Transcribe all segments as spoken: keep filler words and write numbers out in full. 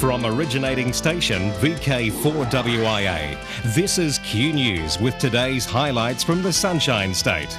From originating station V K four W I A, this is Q News with today's highlights from the Sunshine State.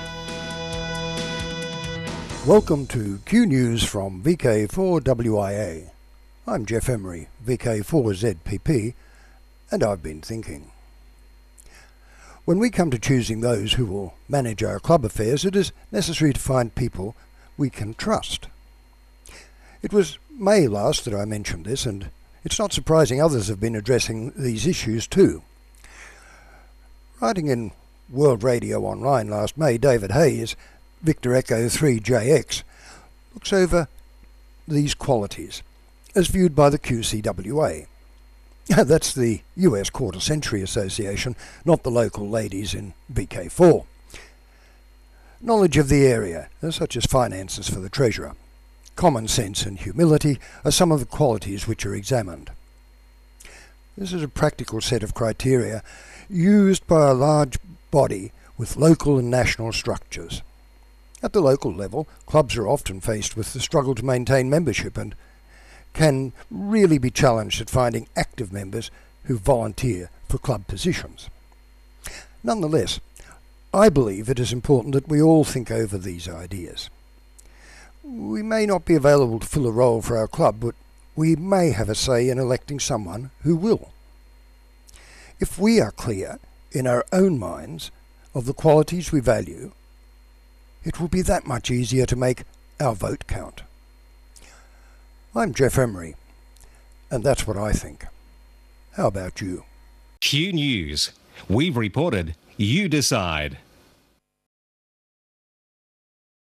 Welcome to Q News from V K four W I A. I'm Jeff Emery, V K four Z P P, and I've been thinking. When we come to choosing those who will manage our club affairs, it is necessary to find people we can trust. It was May last that I mentioned this, and it's not surprising others have been addressing these issues too. Writing in World Radio Online last May, David Hayes, Victor Echo three J X, looks over these qualities as viewed by the Q C W A. That's the U S Quarter Century Association, not the local ladies in V K four. Knowledge of the area, such as finances for the treasurer. Common sense and humility are some of the qualities which are examined. This is a practical set of criteria used by a large body with local and national structures. At the local level, clubs are often faced with the struggle to maintain membership and can really be challenged at finding active members who volunteer for club positions. Nonetheless, I believe it is important that we all think over these ideas. We may not be available to fill a role for our club, but we may have a say in electing someone who will. If we are clear in our own minds of the qualities we value, it will be that much easier to make our vote count. I'm Jeff Emery, and that's what I think. How about you? Q News. We've reported, you decide.